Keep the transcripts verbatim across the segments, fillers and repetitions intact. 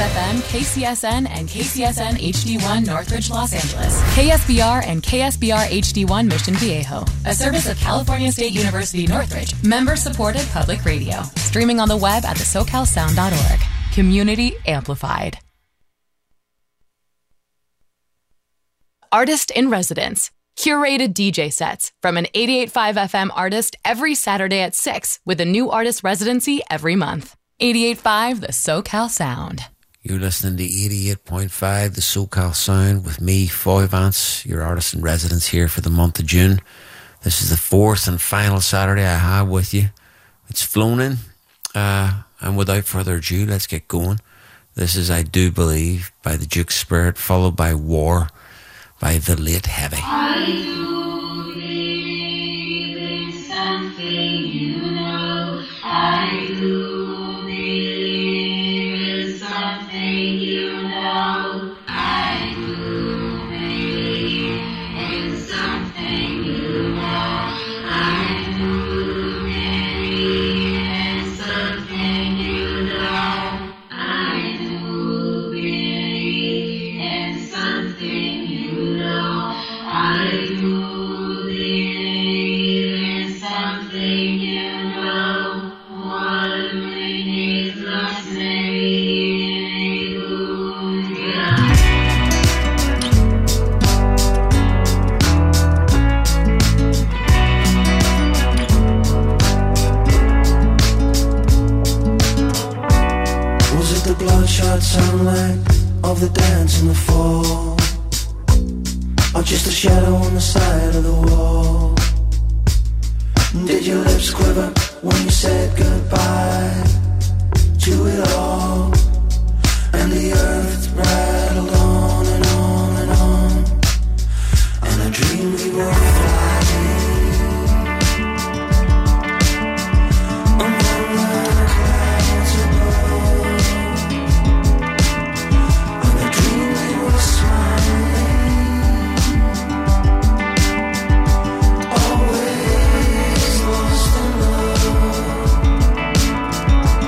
F M, K C S N, and K C S N H D one Northridge, Los Angeles. K S B R and K S B R H D one Mission Viejo. A service of California State University Northridge. Member-supported public radio. Streaming on the web at the so cal sound dot org. Community amplified. Artist in Residence. Curated D J sets from an eighty-eight point five F M artist every Saturday at six with a new artist residency every month. eighty-eight point five The SoCal Sound. You're listening to eighty-eight point five The SoCal Sound with me, Foy Vance, your artist in residence here for the month of June. This is the fourth and final Saturday I have with you. It's flown in, uh, and without further ado, let's get going. This is I Do Believe by the Duke Spirit, followed by War by The Late Heavy. I do believe in something, you know. I do believe in something, you know. I do believe in something, you know. I do believe in something, you know. I do believe in something, you know. I do believe in something, you know. One minute lost me, hallelujah. Was it the bloodshot sunlight of the dance in the fall? Or just a shadow on the side of the wall? Did your lips quiver when you said goodbye to it all? And the earth rattled on and on and on, and I dreamed we were flying among the clouds above, and I dreamed we were smiling. Always lost in love.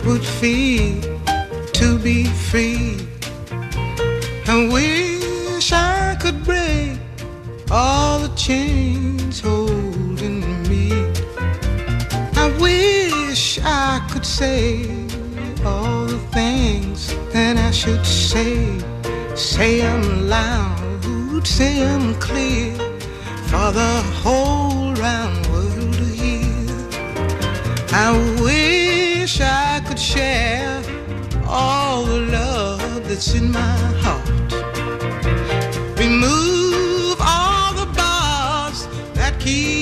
would feel to be free. I wish I could break all the chains holding me. I wish I could say all the things that I should say. Say them loud, say them clear, for the whole round world to hear. I wish I could share all the love that's in my heart. Remove all the bars that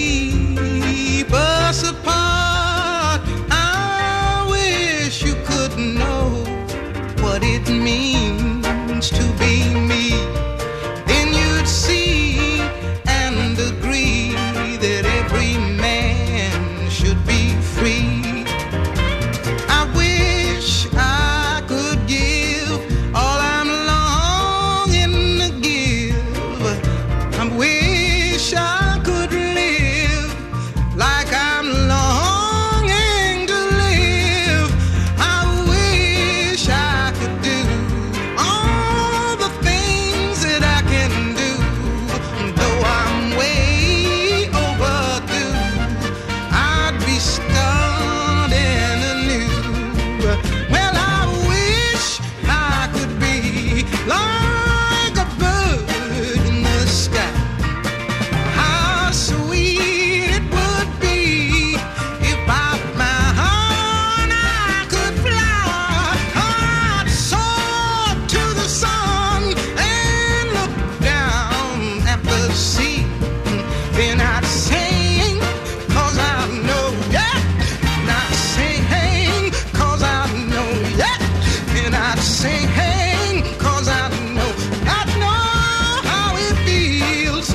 keep us apart. I wish you could know what it means to be me. Then you'd see and agree that every man should be free. I wish I could give all I'm longing to give. I wish I could live like I'm longing to live. I wish I could do all the things that I can do, though I'm way overdue. I'd be starting anew. Well, I wish I could be like a bird in the sky. How sweet it would be if by my heart I could fly. I'd soar to the sun and look down at the sea. Then I'd sing, cause I know, yeah. And I'd sing, cause I know, yeah. And I'd sing, cause I know, I know how it feels.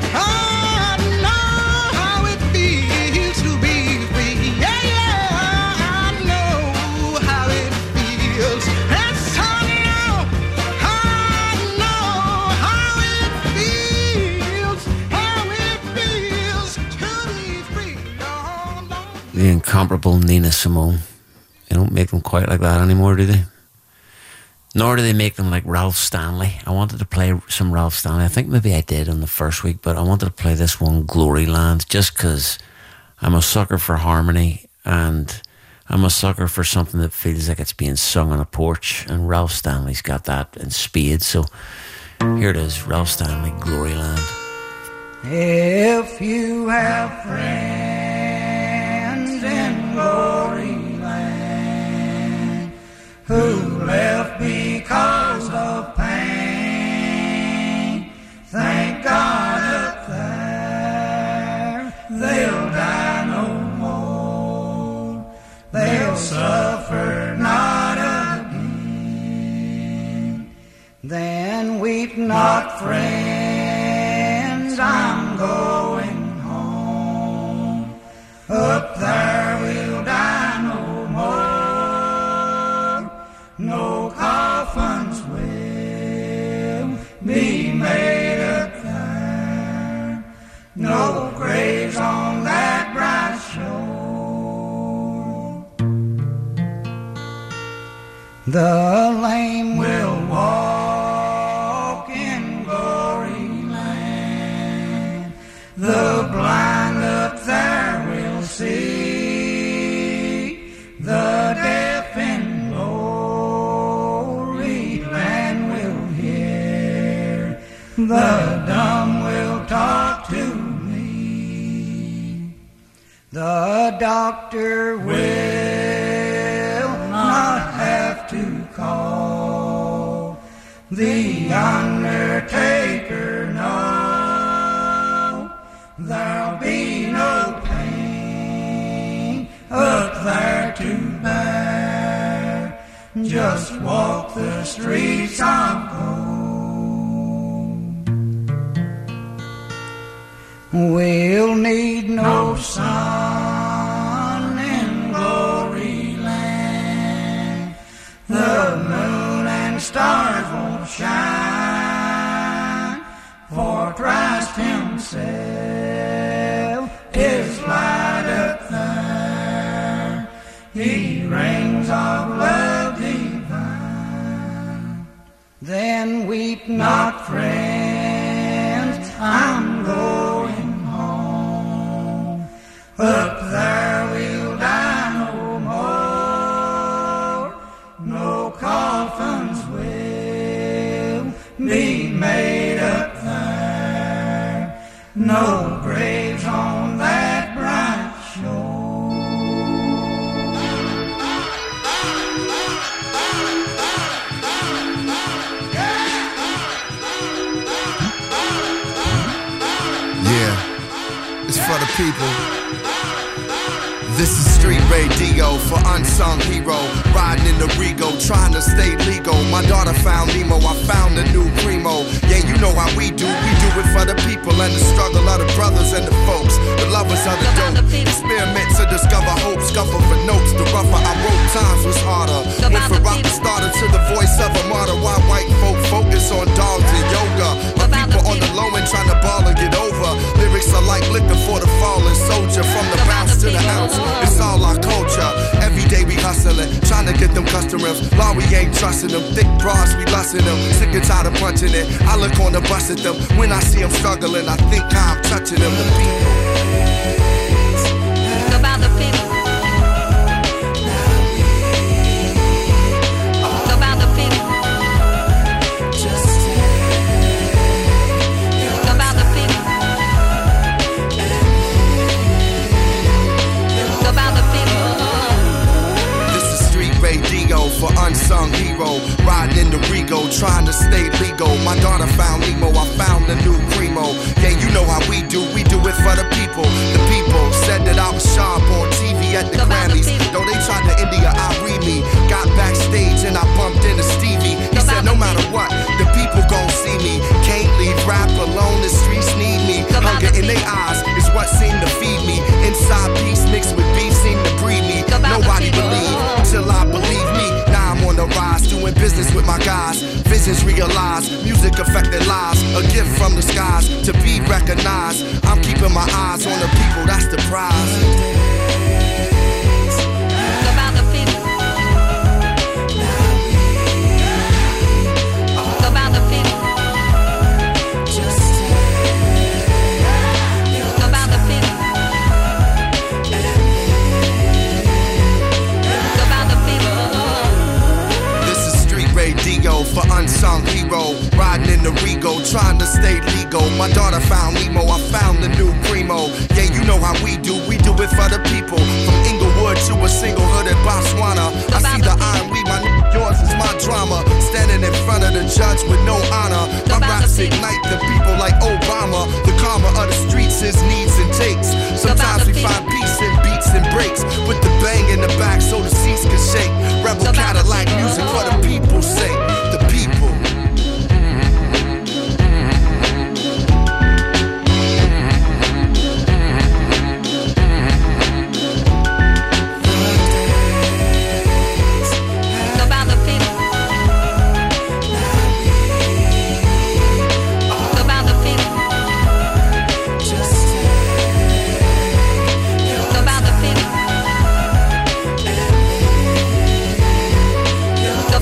I know how it feels to be free. Yeah, yeah, I know how it feels. Yes, I know, I know how it feels, how it feels to be free. No, no. The incomparable Nina Simone. They don't make them quite like that anymore, do they? Nor do they make them like Ralph Stanley. I wanted to play some Ralph Stanley. I think maybe I did on the first week, but I wanted to play this one, Gloryland, just because I'm a sucker for harmony and I'm a sucker for something that feels like it's being sung on a porch, and Ralph Stanley's got that in spades. So here it is, Ralph Stanley, Gloryland. If you have friends in glory land who left because of pain, thank God up there they'll die no more. They'll suffer not again. Then weep not, friends, I'm going home. Up there we'll die no more. No coffins will be made up there. No graves on that bright shore. The lame will walk in glory land. The blind up there will see. The deaf in glory land will hear. The dumb will talk to me. The doctor will not have to call. The undertaker, no. There'll be no pain up there to bear. Just walk the streets of gold. We'll need no sun in glory land. The moon and stars won't shine, for Christ himself is light up there. He reigns on Then weep not, friends, I'm going home. Up there we'll die no more. No coffins will be made up there. No graves on that bright shore. For the people. This is street radio for unsung hero. Riding in the Rego, trying to stay legal. My daughter found Nemo, I found a new primo. Yeah, you know how we do. We do it for the people and the struggle of the brothers and the folks, the lovers of the dope. Experiment to discover hope, scuffle for notes. The rougher I wrote, times was harder. Went from rock starter to the voice of a martyr. Why white folk focus on dogs and yoga? My people on the low end trying to ball and get over. Lyrics are like liquor for the fallen soldier. From the bounce to the ounce, it's all our culture. Every day we hustling, trying to get them customers. Law, we ain't trusting them. Thick bras, we lusting them. Sick and tired of punching it. I look on the bus at them. When I see them struggling, I think how I'm touching them. The people. About the people. About the people. About the people. About the people. This is street radio for unsung hero. Riding in the Rego, trying to stay legal. My daughter found Nemo, I found a new primo. Yeah, you know how we do, we do it for the people. The people said that I was sharp on T V at the Grammys. Though they tried to India, I read me. Got backstage and I bumped into Stevie. He said no matter what, the people gon' see me. Can't leave rap alone, the streets need me. Hunger in their eyes is what seemed to feed me. Inside peace mixed with beef seemed to breed me. Nobody believed till I believe me. Now I'm on the rise, doing business with my guys. Visions realized, music affected lives. A gift from the skies to be recognized. I'm keeping my eyes on the people, that's the prize. About the people. About the people. About the people. About the people. This is street radio for unsung hero. Riding in the Rego, trying to stay legal. My daughter found Nemo, I found a new primo. Yeah, you know how we do, we do it for the people. From Inglewood to a single hood in Botswana. I see the iron weed, my n- yours is my drama. Standing in front of the judge with no honor. My raps ignite the people like Obama. The karma of the streets is needs and takes. Sometimes we find peace in beats and breaks. With the bang in the back so the seats can shake. Rebel Cadillac music for the people's sake. The people. About the people. About the people. About the people.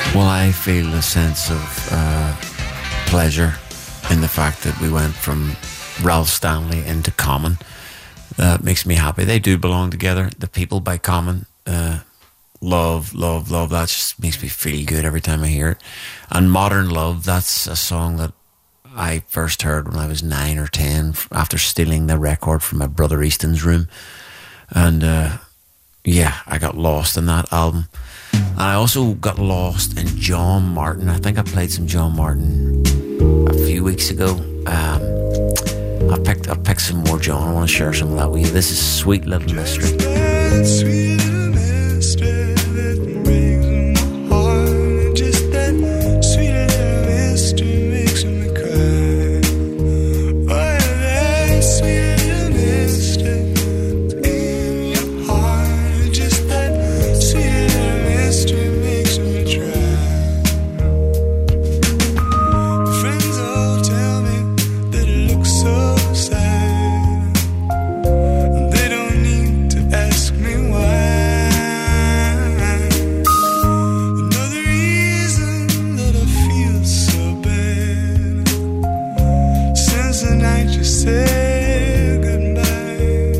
Well, I feel a sense of uh, pleasure in the fact that we went from Ralph Stanley into Common. That makes me happy. They do belong together. The People by Common. Uh, love, love, love. That just makes me feel good every time I hear it. And Modern Love, that's a song that I first heard when I was nine or ten after stealing the record from my brother Easton's room. And uh, yeah, I got lost in that album. And I also got lost in John Martin. I think I played some John Martin a few weeks ago. Um, I picked I picked some more John. I want to share some of that with you. This is Sweet Little Mystery. Sweet little mystery that breaks my heart. Just that sweet little mystery makes me cry. Oh, that sweet little mystery in your heart. Just that sweet little mystery makes me try. Friends all tell me that it looks so sad. They don't need to ask me why. Another reason that I feel so bad since the night you said goodbye.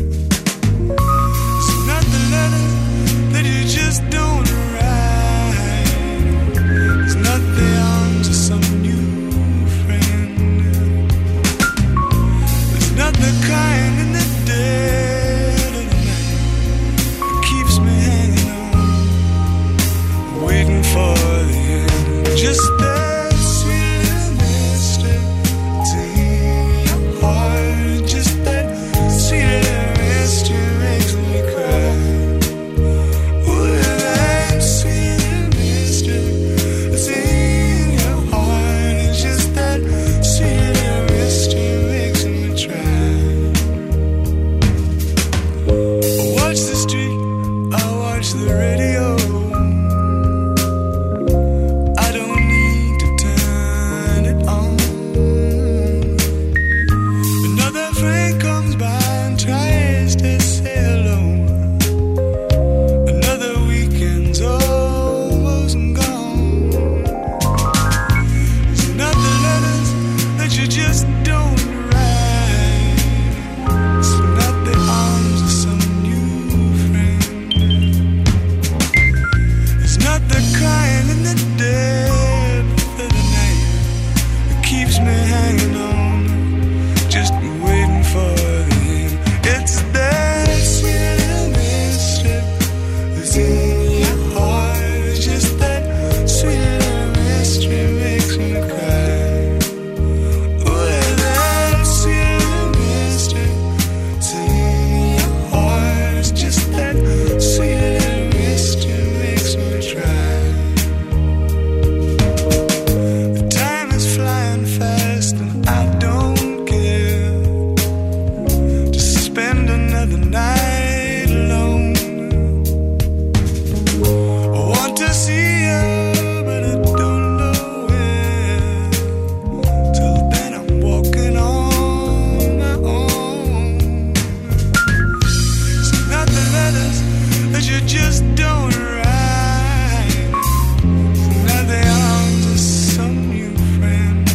It's not the letter that you just don't write. It's not the arms of some new friend. It's not the kind in the dead of the night that keeps me hanging on, waiting for the end. Just that sweet little mystery that's in your heart. Just that sweet little mystery makes me cry. Ooh, that sweet little mystery that's in your heart. It's just that sweet little mystery makes me try. I watch the street, I watch the radio. I don't need to turn it on. Another friend comes by and tries to say hello. Another weekend's almost gone. It's not the letters that you just don't write. It's not the arms of some new friend. It's not the crying in the depth of the night that keeps me hanging on, just waiting for the end. It's that sweet little mystery that's in your heart. It's just that sweet little mystery makes me cry. Oh, that sweet little mystery that's in your heart. It's just that sweet little mystery makes me try. The time is flying fast and I don't care. Just spend another night alone. I want to see you, but I don't know where. Till then I'm walking on my own. It's not the letters that you just don't write. It's not the arms of some new friend.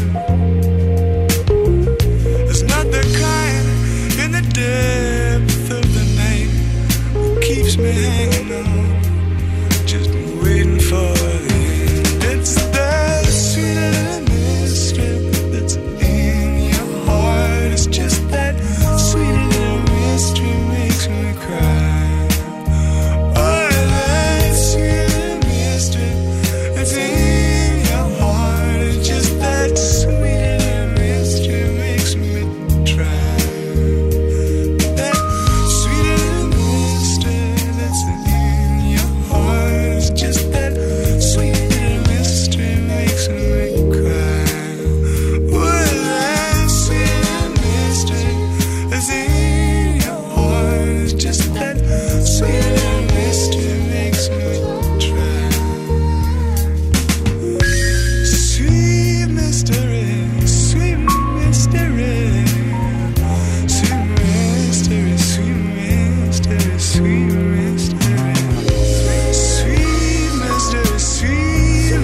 It's not the kind in the depth of the night that keeps me hanging on, just waiting for the end. It's that sweet little mystery that's in your heart. It's just that sweet little mystery makes me cry. Oh, that sweet little mystery that's in your heart. It's just that sweet little mystery makes me try. That sweet little mystery that's in your heart. It's just that sweet little mystery makes me cry. Oh, that sweet little mystery that's in your heart. It's just that sweet little mystery makes me try. Sweet mystery, sweet mystery, sweet mystery, sweet mystery, sweet mystery, sweet mystery, sweet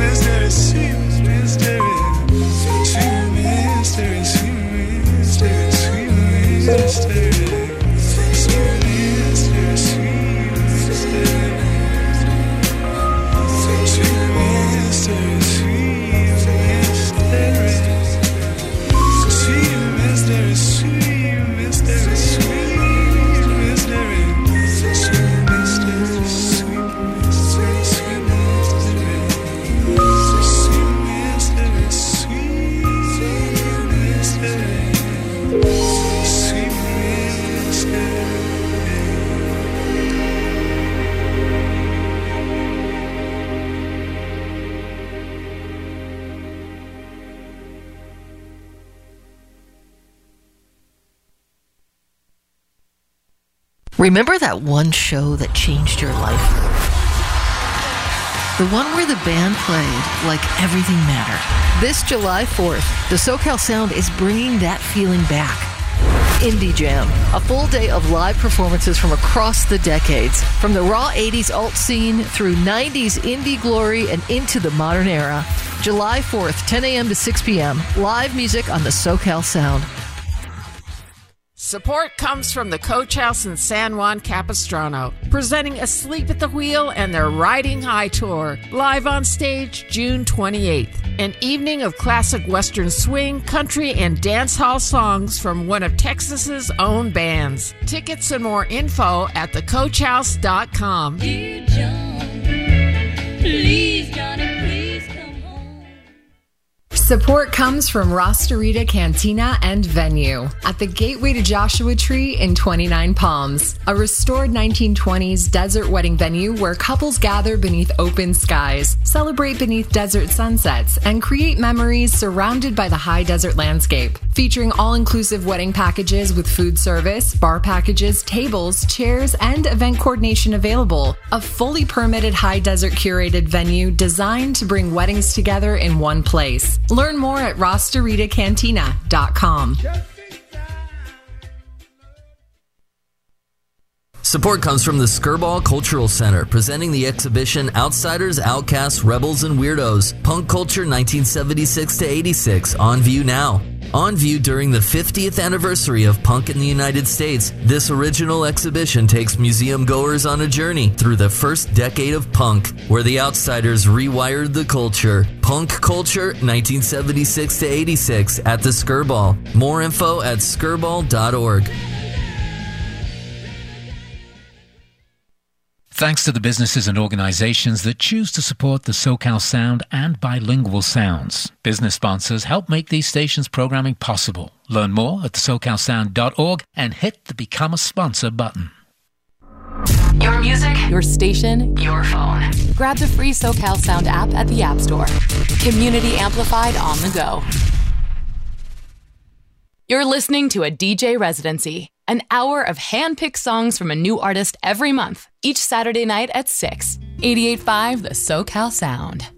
Remember that one show that changed your life? The one where the band played like everything mattered. This July fourth, the SoCal Sound is bringing that feeling back. Indie Jam, a full day of live performances from across the decades, from the raw eighties alt scene through nineties indie glory and into the modern era. July fourth, ten a.m. to six p.m., live music on the SoCal Sound. Support comes from the Coach House in San Juan Capistrano, presenting Asleep at the Wheel and their Riding High Tour, live on stage June twenty-eighth. An evening of classic Western swing, country, and dance hall songs from one of Texas's own bands. Tickets and more info at the coach house dot com. Dear John, please, Johnny, please come home. Support comes from Rostarita Cantina and Venue at the Gateway to Joshua Tree in twenty-nine Palms, a restored nineteen twenties desert wedding venue where couples gather beneath open skies, celebrate beneath desert sunsets, and create memories surrounded by the high desert landscape. Featuring all-inclusive wedding packages with food service, bar packages, tables, chairs, and event coordination available. A fully permitted high desert curated venue designed to bring weddings together in one place. Learn more at Rostarita Cantina dot com. Support comes from the Skirball Cultural Center, presenting the exhibition Outsiders, Outcasts, Rebels, and Weirdos, Punk Culture nineteen seventy-six to eighty-six, on view now. On view during the fiftieth anniversary of punk in the United States, this original exhibition takes museum goers on a journey through the first decade of punk, where the Outsiders rewired the culture. Punk Culture nineteen seventy-six to eighty-six at the Skirball. More info at skirball dot org. Thanks to the businesses and organizations that choose to support the SoCal Sound and bilingual sounds. Business sponsors help make these stations' programming possible. Learn more at the socal sound dot org and hit the Become a Sponsor button. Your music, your station, your phone. Grab the free SoCal Sound app at the App Store. Community amplified on the go. You're listening to a D J Residency, an hour of hand-picked songs from a new artist every month, each Saturday night at six. eighty-eight point five The SoCal Sound.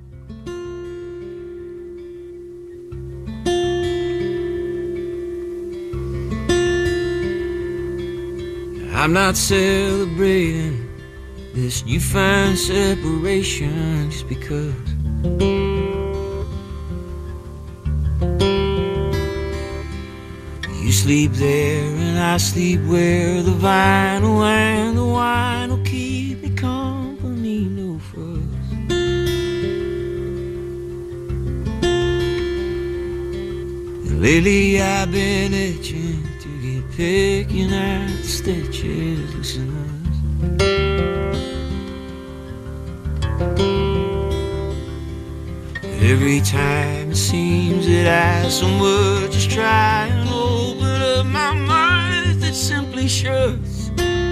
I'm not celebrating this newfound separation just because you sleep there and I sleep where the vinyl and the wine will keep me company, no fuss. And lately I've been itching to get picking at the stitches, listeners. Every time it seems that I so much as try and open up my mouth, it simply shuts.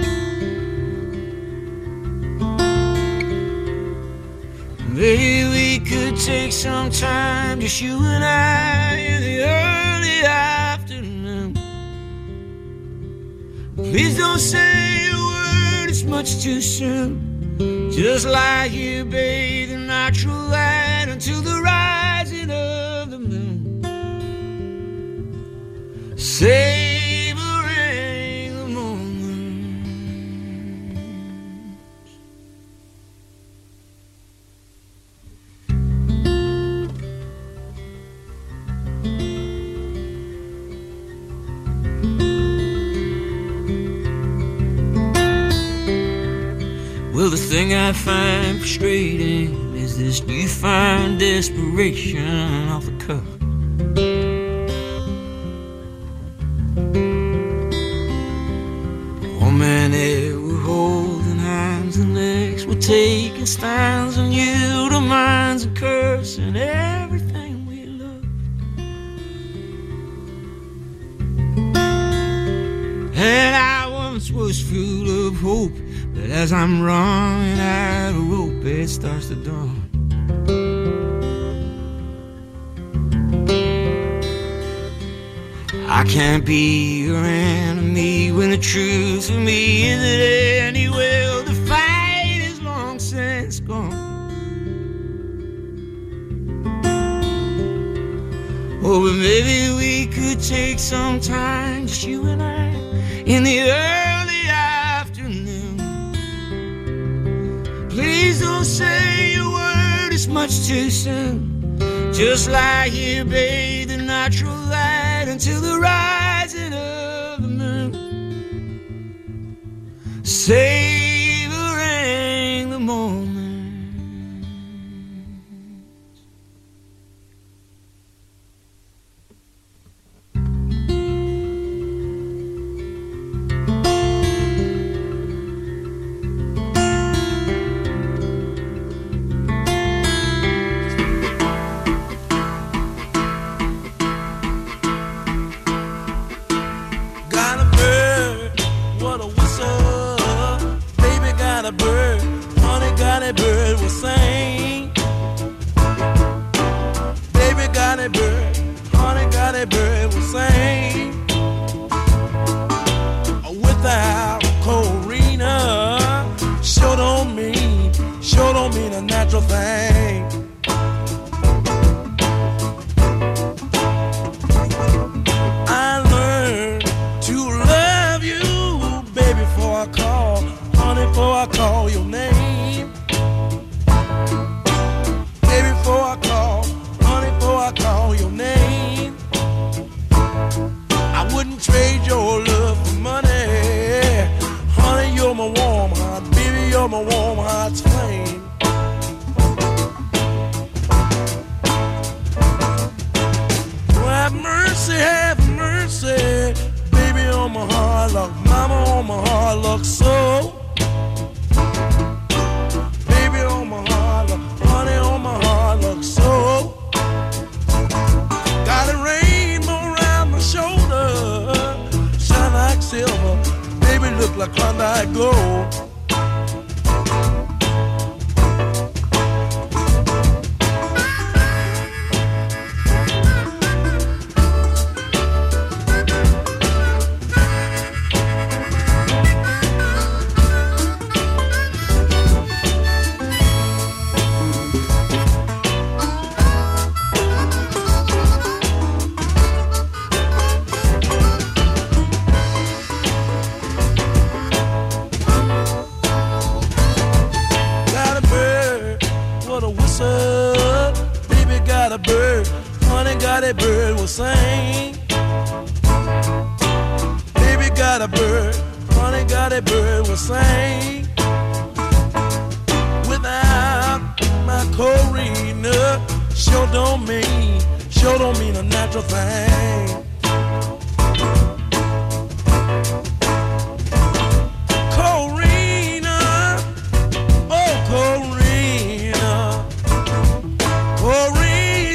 Maybe we could take some time, just you and I, in the early afternoon. Please don't say a word, it's much too soon. Just lie here, bathe in natural light until the rising of the moon, savoring the moment. Well, the thing I find frustrating is this newfound desperation off the cuff. One minute we're holding hands, the next we're taking stands, and you the minds and cursing everything we love. And I once was full of hope, but as I'm running out of rope, it starts to dawn. I can't be your enemy when the truth of me is that anyway the fight is long since gone. Oh, but maybe we could take some time, just you and I, in the early afternoon. Please don't say a word, it's much too soon. Just lie here, bathe in natural light until the rising of the moon. Savoring the moment. Bird will sing. Baby got a bird, honey got a bird will sing. Without Corina, sure don't mean, sure don't mean a natural thing. I learned to love you, baby, before I call, honey, before I call your name. Before I call, honey, before I call your name, I wouldn't trade your love for money. Honey, you're my warm heart, baby, you're my warm heart's flame. Oh, have mercy, have mercy, baby, on my heart, look, mama, on my heart, look so. Baby, on my heart, look, honey, on my heart, look so. Got a rainbow around my shoulder, shine like silver, baby, look like Klondike gold. Got a bird will sing. Baby got a bird, honey got a bird will sing. Without my Corina, sure don't mean, sure don't mean a natural thing. Corina, oh Corina, Corina.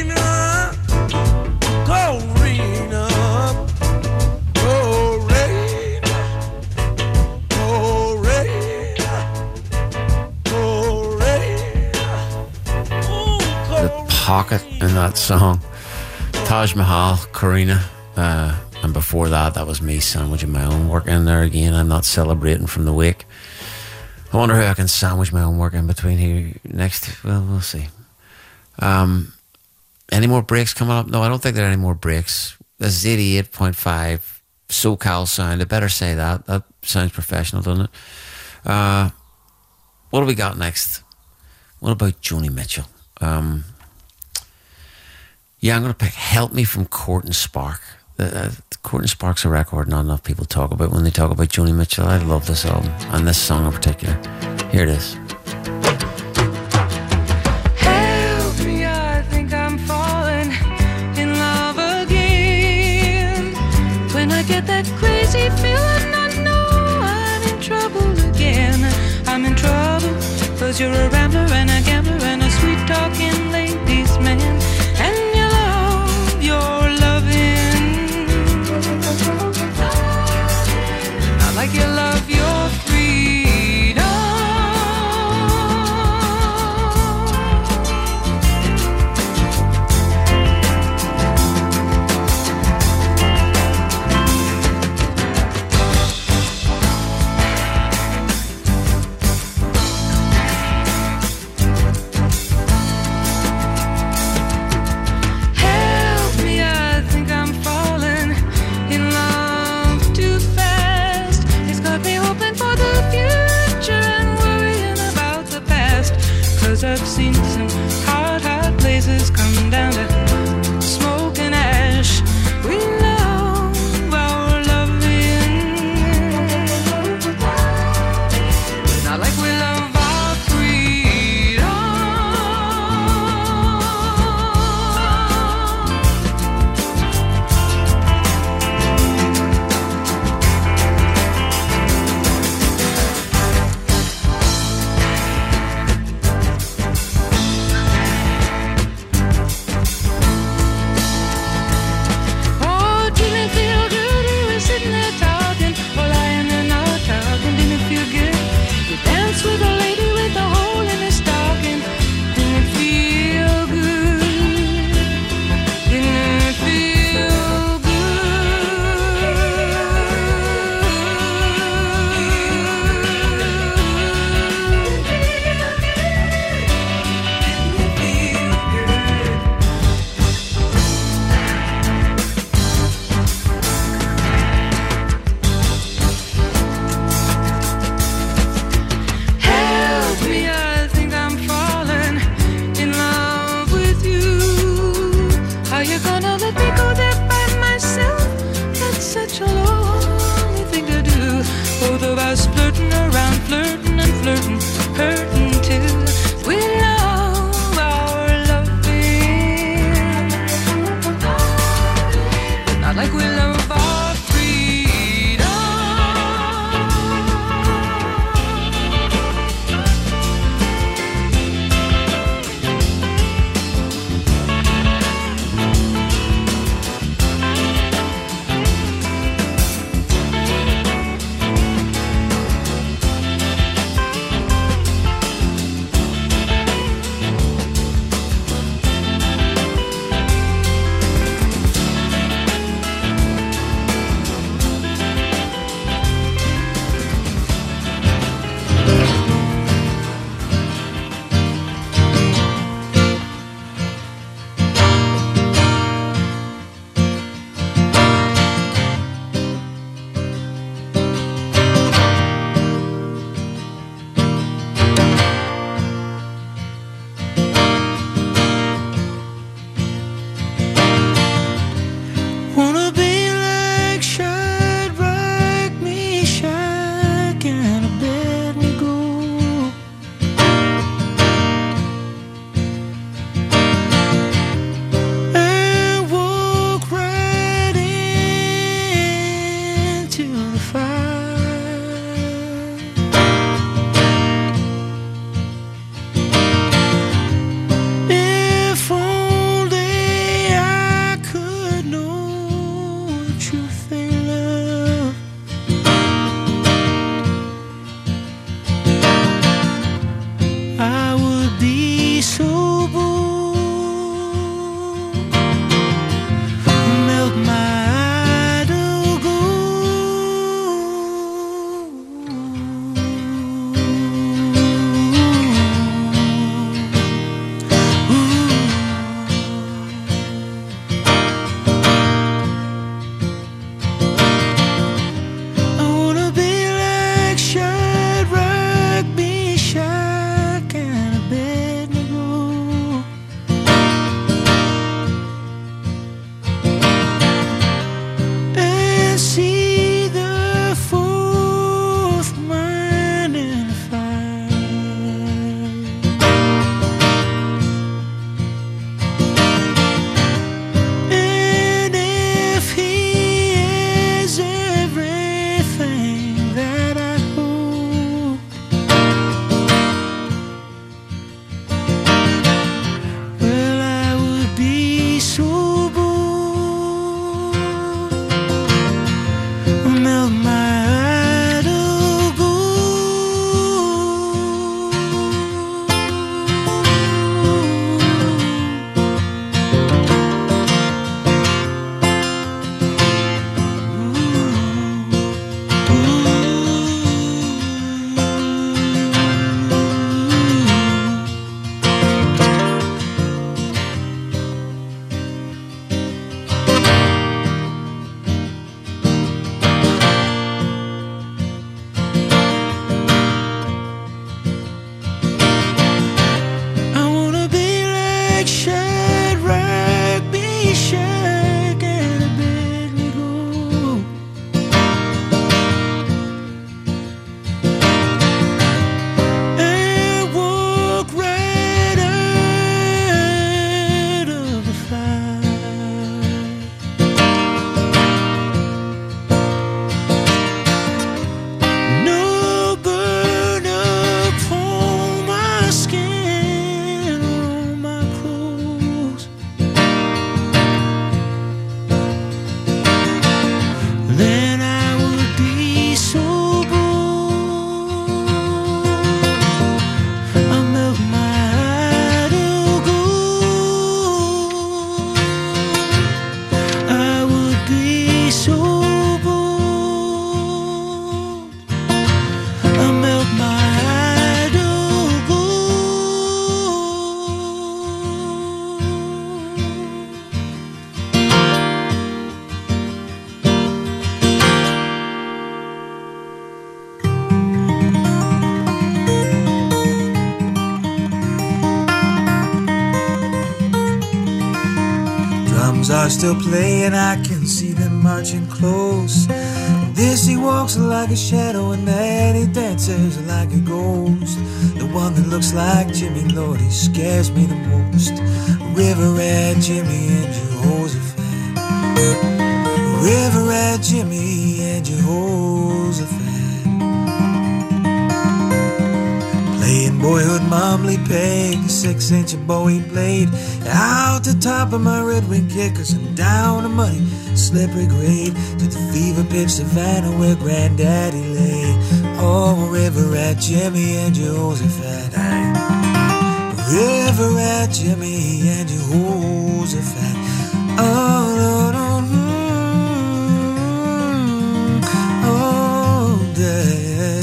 Pocket in that song. Taj Mahal, Corina, uh, and before that, that was me sandwiching my own work in there again. I'm not celebrating from the wake. I wonder how I can sandwich my own work in between here next. Well, we'll see. Um, any more breaks coming up? No, I don't think there are any more breaks. This is eighty-eight point five SoCal Sound. I better say that. That sounds professional, doesn't it? Uh, what do we got next? What about Joni Mitchell? Um... Yeah, I'm going to pick Help Me from Court and Spark. Uh, Court and Spark's a record not enough people talk about when they talk about Joni Mitchell. I love this album, and this song in particular. Here it is. Help me, I think I'm falling in love again. When I get that crazy feeling, I know I'm in trouble again. I'm in trouble, cause you're a rambler and a gambler and a sweet-talking ladies' man. And your loving, not like you love your freedom. 'cause I've seen some hot, hot places come down to smoke and ash. We love our loving, not like we love our freedom. drums are still playing, I can see them marching close. This he walks like a shadow, and that he dances like a ghost. The one that looks like Jimmy, Lord, he scares me the most. River Rat Jimmy and Jehoshaphat. River Rat Jimmy and Jehoshaphat. Playing boyhood mumbly peg, a six-inch Bowie blade, out the top of my red wing kickers and down a muddy, slippery grade to the fever-pitch savannah where Granddaddy lay. Oh, River Rat Jimmy and Jehoshaphat. River Rat Jimmy and Jehoshaphat. Oh, Lord, oh, mm, oh, day.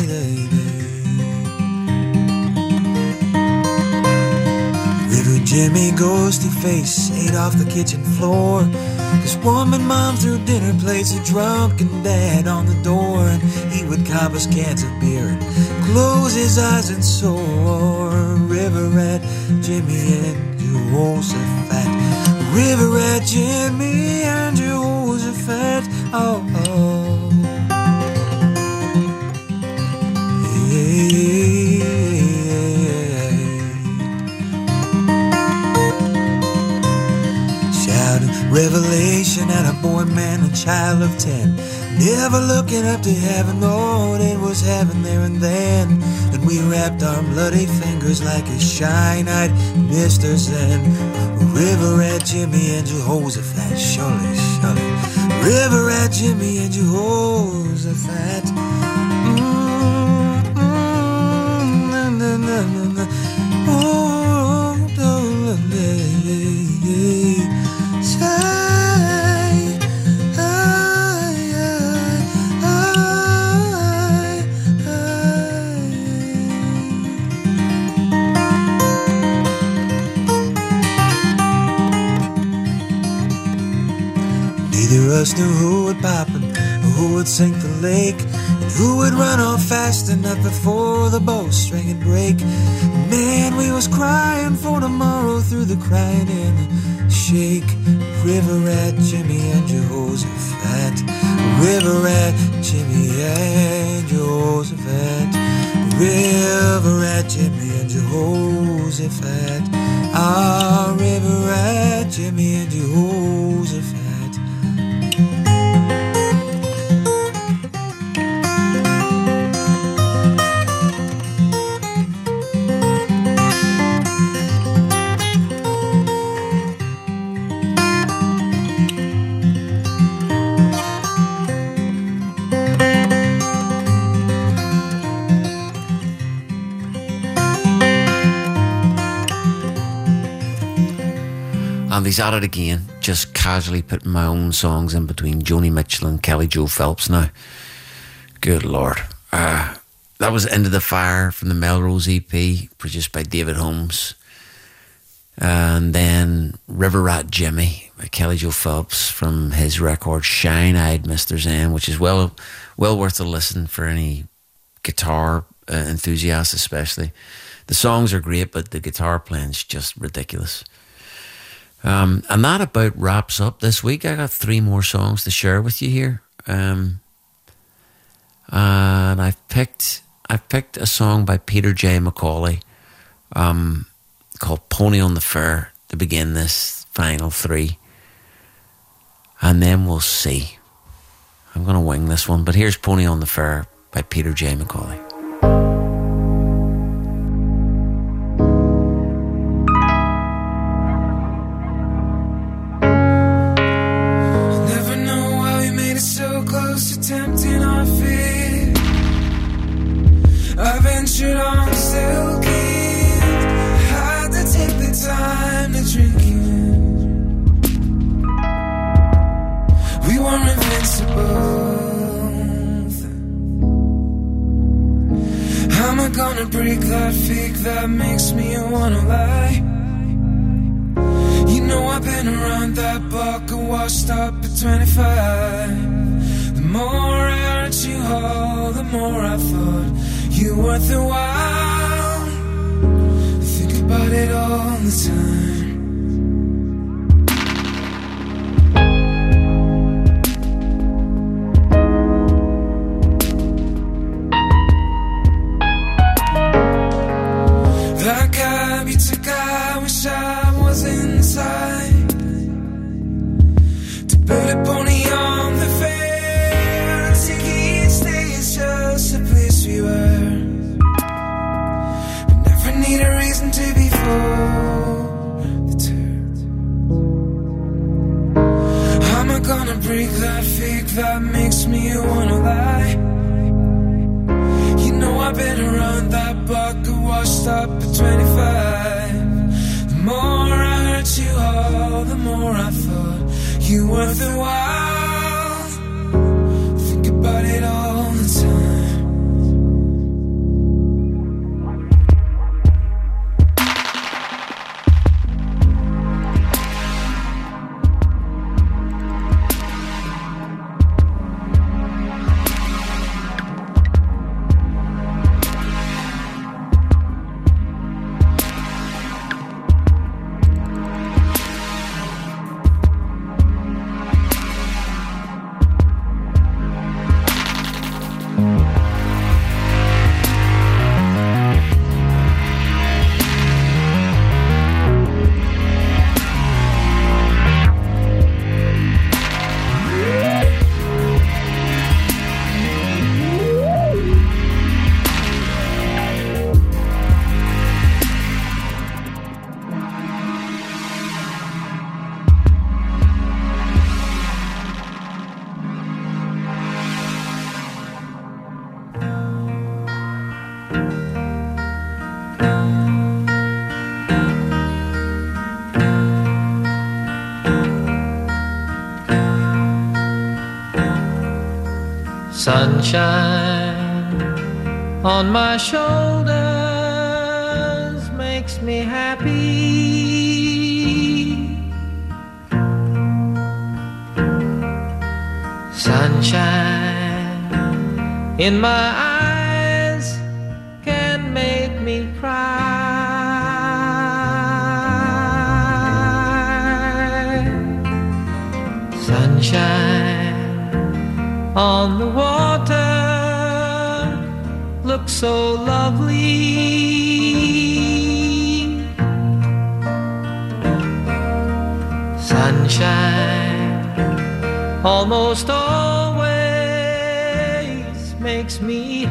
Jimmy ghosty face ate off the kitchen floor. His woman mom threw dinner plates, a drunken dad on the door, and he would cop us cans of beer and close his eyes and soar. River Rat Jimmy and Jehoshaphat. River Rat Jimmy and Jehoshaphat. Oh, oh. Hey. Revelation at a boy, man, a child of ten, never looking up to heaven, Lord, it was heaven there and then. And we wrapped our bloody fingers like a shy-eyed Mister Zen. River Rat Jimmy and Jehoshaphat, surely, surely. River Rat Jimmy and Jehoshaphat. Mm-hmm. Oh, don't Neither of us knew who would pop and who would sink the lake, and who would run off fast enough before the bowstring would break. Man, we was crying for tomorrow through the crying in the shake. River Rat Jimmy and Jehoshaphat. River Rat Jimmy and Jehoshaphat. River Rat Jimmy and Jehoshaphat. Ah, River Rat Jimmy and Jehoshaphat. And he's at it again, just casually putting my own songs in between Joni Mitchell and Kelly Joe Phelps now. Good Lord. Uh, that was Into the Fire from the Melrose E P, produced by David Holmes. And then River Rat Jimmy by Kelly Joe Phelps from his record Shine-Eyed Mister Zen, which is well well worth a listen for any guitar uh, enthusiasts especially. The songs are great, but the guitar playing's just ridiculous. Um, and that about wraps up this week. I got three more songs to share with you here. Um, and I've picked I've picked a song by Peter J. Macaulay um, called Pony on the Fair to begin this final three. And then we'll see. I'm going to wing this one. But here's Pony on the Fair by Peter J. Macaulay. Tempting our fear, I ventured on still keen. Had to take the time to drink you in. We were invincible. How am I gonna break that fake that makes me wanna lie? You know I've been around that block, I washed up at twenty-five. The more I heard you all, the more I thought you worth a while. I think about it all the time. Like I beat a guy, wish I was inside. To put a pony on the fair, a ticket stage, just a place we were. We never need a reason to be for the turn. How am I gonna break that fake that makes me wanna lie? You know I've been around that block, washed up at twenty-five. The more I hurt you all, the more I thought you worth the while. Think about it all the time. Sunshine on my shoulders makes me happy. Sunshine in my eyes can make me cry. Sunshine on the water looks so lovely. Sunshine almost always makes me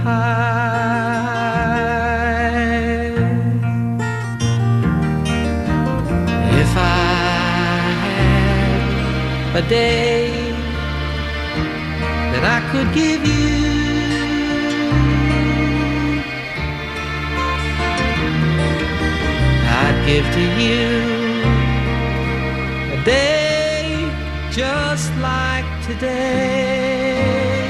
high. If I had a day that I could give you, I'd give to you a day just like today.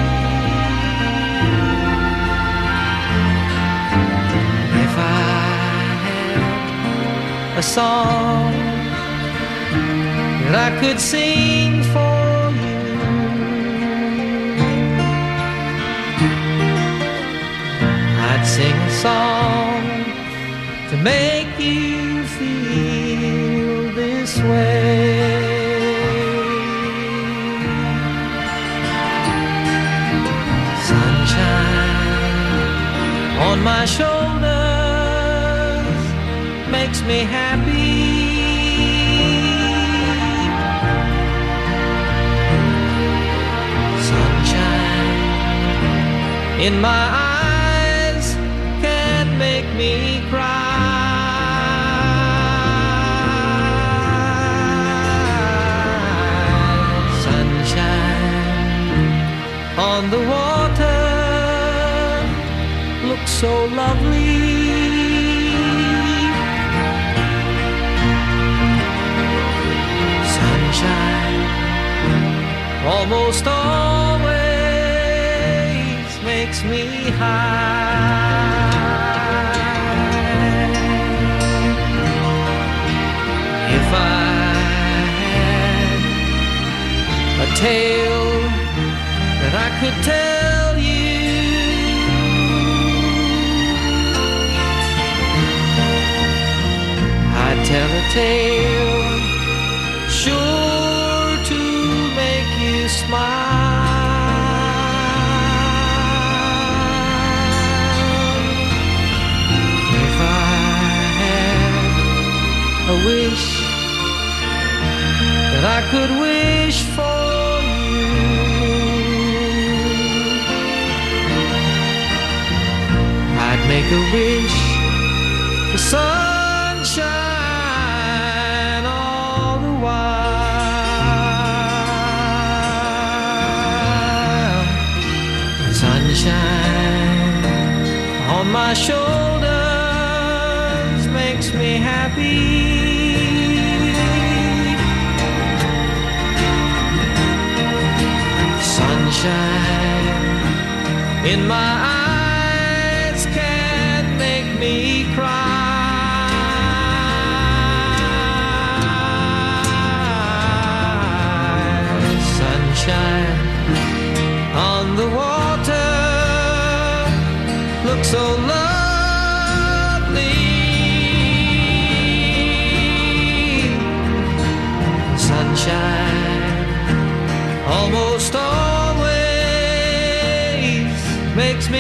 If I had a song that I could sing for sing a song to make you feel this way. Sunshine on my shoulders makes me happy. Sunshine in my eyes make me cry. Sunshine on the water looks so lovely. Sunshine almost always makes me high. If I had a tale that I could tell you, I'd tell a tale sure to make you smile. If I wish that I could wish for you. I'd make a wish for sunshine all the while. Sunshine on my shoulders makes me happy. Sunshine in my eyes can make me cry. Sunshine on the water looks so lovely. Sunshine almost always makes me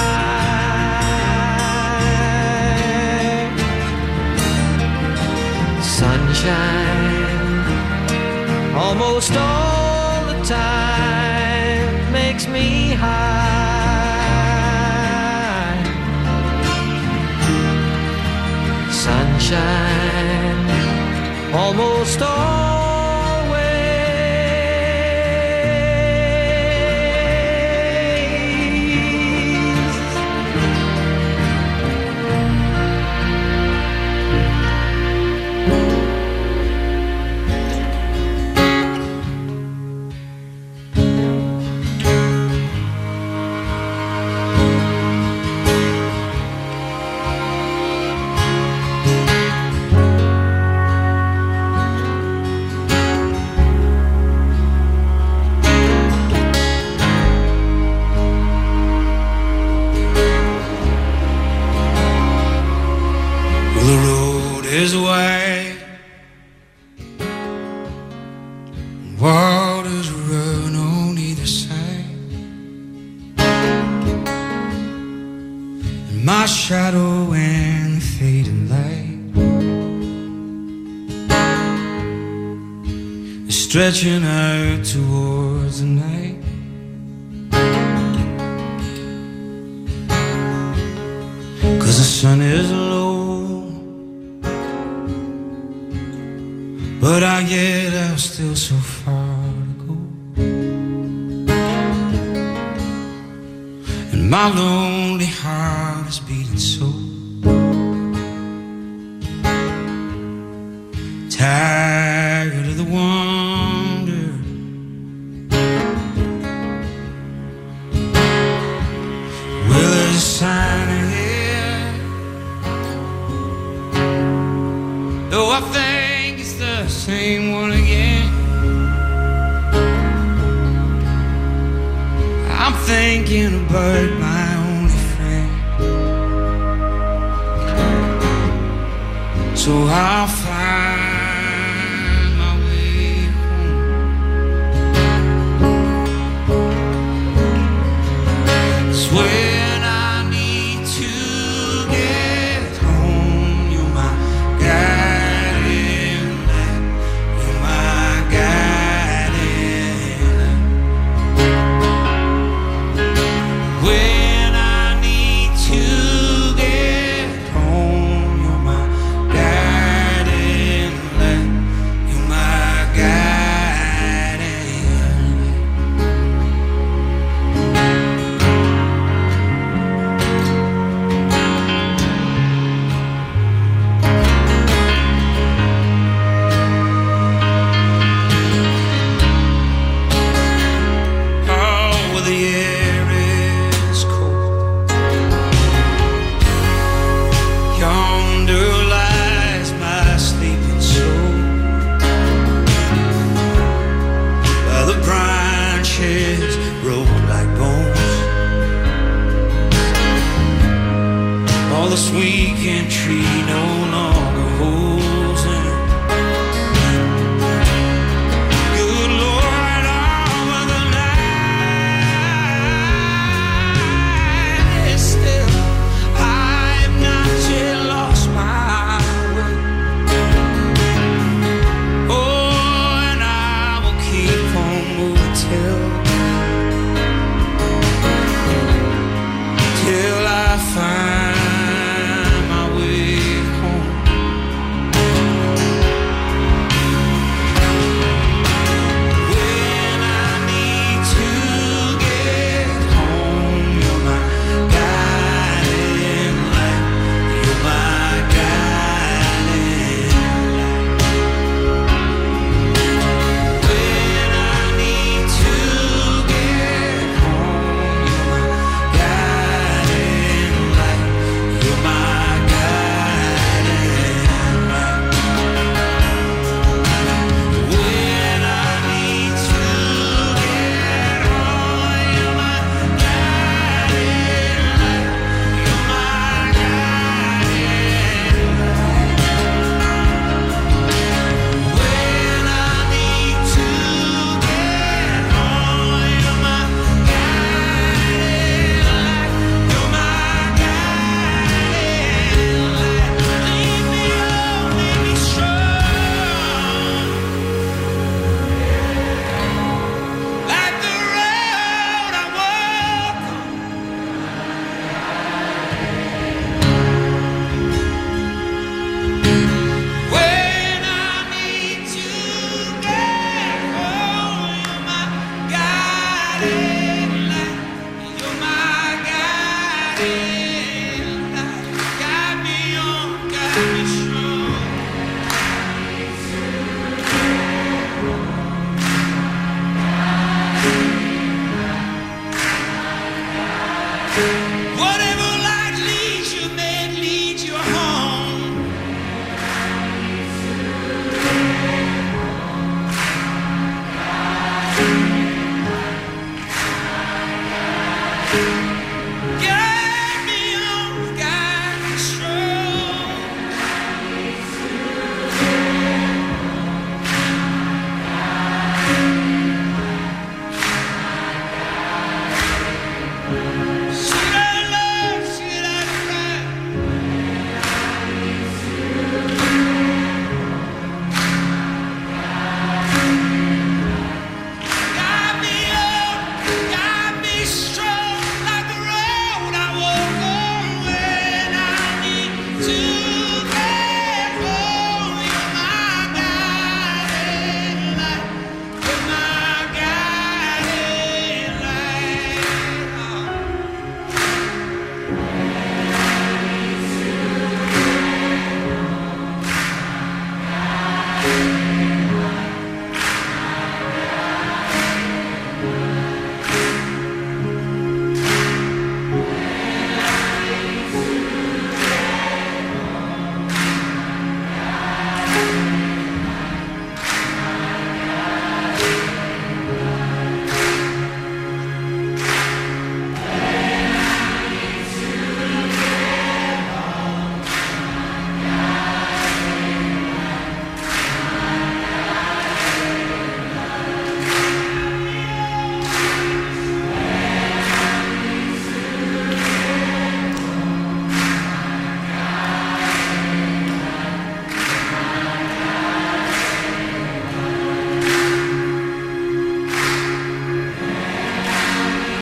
high. Sunshine almost all the time makes me high. Sunshine almost always. Is wide, waters run on either side, and my shadow and the fading light is stretching out towards the night. Cause the sun is low, but I yet have still so far to go, and my lonely heart is beating so. Tired of the wonder, well, there's a sign ahead, though I think the same one again. I'm thinking about my only friend, so I'll find my way home. It's when I need to get home, you're my guiding. When I need to get home, you're my guiding light. You're my guiding oh, well, the air is cold. Yonder lies my sleeping soul, while the branches broke like bones. All this weekend tree knows